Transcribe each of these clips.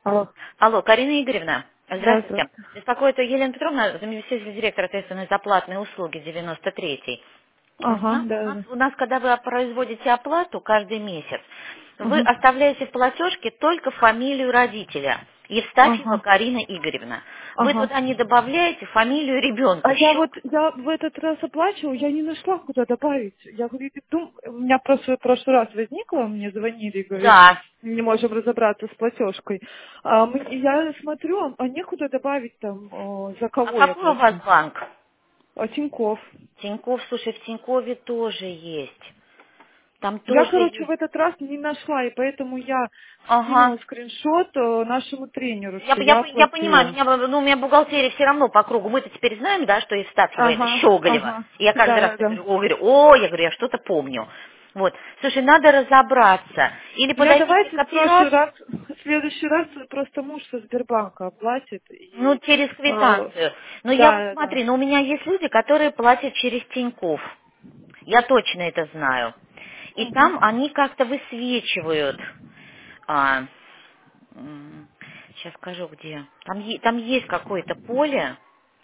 Алло. Алло, Карина Игоревна, Да, здравствуйте. здравствуйте. Беспокоит Елена Петровна, заместитель директора ответственной за платные услуги 93-й. У Ага, нас, у да, нас, да. у нас, когда вы производите оплату каждый месяц, вы Угу. оставляете в платежке только фамилию родителя. Евстафьева Ага, Карина Игоревна. Вы ага. туда не добавляете фамилию ребенка. А я в этот раз оплачивала, я не нашла, куда добавить. Я говорю, у меня просто в прошлый раз возникло, мне звонили и говорят, Да. не можем разобраться с платежкой. Я смотрю, а некуда добавить там, за А кого я какой у вас плачу. банк? А Тинькофф. Тинькофф, слушай, в Тинькове тоже есть. Там Я, тоже короче, в есть. этот раз не нашла, и поэтому я Ага. скинула скриншот нашему тренеру, Я, что я, я я понимаю, оплатила. у меня бухгалтерия все равно по кругу. Мы-то теперь знаем, да, что Евстафьева это Ага, Щеголева. ага. И я каждый Да, раз да, так да. говорю, я говорю, я что-то помню. Вот. Слушай, надо разобраться. Или Я подойдите давайте к в оператору, следующий раз просто муж со Сбербанка оплатит ну, и через квитанцию. Но я вот да, да. смотри, но у меня есть люди, которые платят через Тинькофф. Я точно это знаю. И там Мгм. они как-то высвечивают. А, сейчас скажу где. Там есть какое-то поле.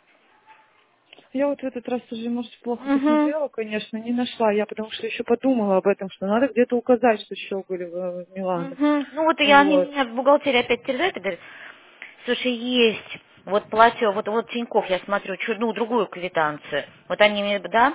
Я вот в этот раз уже, может, плохо Угу. посмотрела, конечно, не нашла. Я потому что еще подумала об этом, что надо где-то указать, что Щеголева Милана. Мгм. Ну вот они Вот. меня в бухгалтерии опять терзают и говорят, слушай, есть, вот платё, вот Тинькофф, я смотрю, другую квитанцию. Вот они мне, да,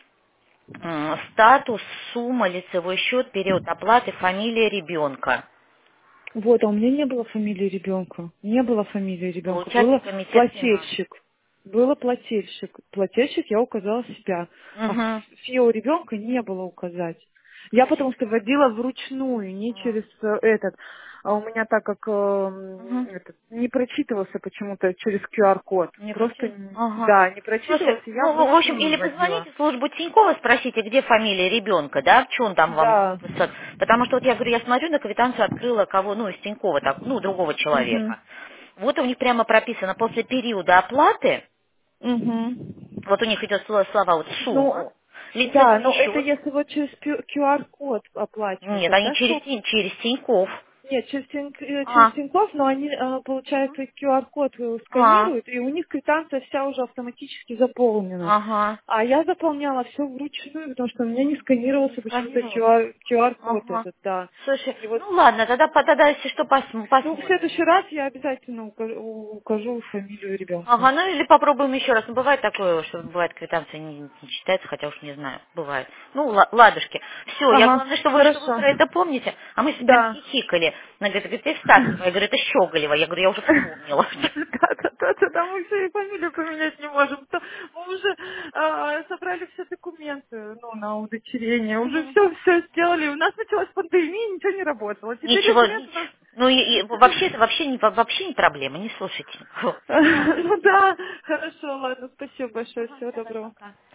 статус, сумма, лицевой счет, период оплаты, фамилия ребенка. Вот, а у меня не было фамилии ребенка. Не было фамилии ребенка. Участник Было комитет финансов. плательщик. Было плательщик. Плательщик я указала себя. А Угу. ФИО ребенка не было указать. Я потому что вводила вручную, не через этот. А у меня так как Угу. не прочитывался почему-то через QR-код. Не Просто, прочитал? Ага. да, не Слушай, прочитывался, я ну, в общем, вручную или вводила. позвоните в службу Тинькова, спросите, где фамилия ребенка, да, что он там вам Да. выписал. Потому что вот я говорю, я смотрю на квитанцию, открыла кого, ну, из Тинькова, так, ну, другого Угу. человека. Вот у них прямо прописано, после периода оплаты, Угу. вот у них идет слова вот сумма, Ну, да, лицевой но это счет. если вот через QR-код оплачивать, Нет, они тогда что? через Тиньков. Нет, через А, Тинькофф, но они, получается, QR-код а, сканируют, и у них квитанция вся уже автоматически заполнена. ага. А я заполняла все вручную, потому что у меня не Не сканировался почему-то сканировал. QR-код Ага. этот, да. Слушай, И вот, ну ладно, тогда если что, ну, в посмотрим. следующий раз я обязательно укажу фамилию ребенка. Ага, ну или попробуем еще раз. Ну, бывает такое, что бывает квитанция не читается, хотя уж не знаю, бывает. Ну, ладушки. Все, я Ага, главное, что вы хорошо. про это помните. А мы с прям Да. хихикали. Она говорит, ты Евстафьева. Я говорю, это Щеголева. Я говорю, я уже вспомнила. Да, мы все и фамилию поменять не можем. Мы уже собрали все документы, ну, на удочерение, уже Мгм. все сделали. У нас началась пандемия, ничего не работало. Теперь Ничего, документы у нас... ничего. Ну, и вообще это вообще не проблема, не слушайте никого. Все, Ну да, хорошо, ладно, спасибо большое, ага, всего давай, доброго. пока.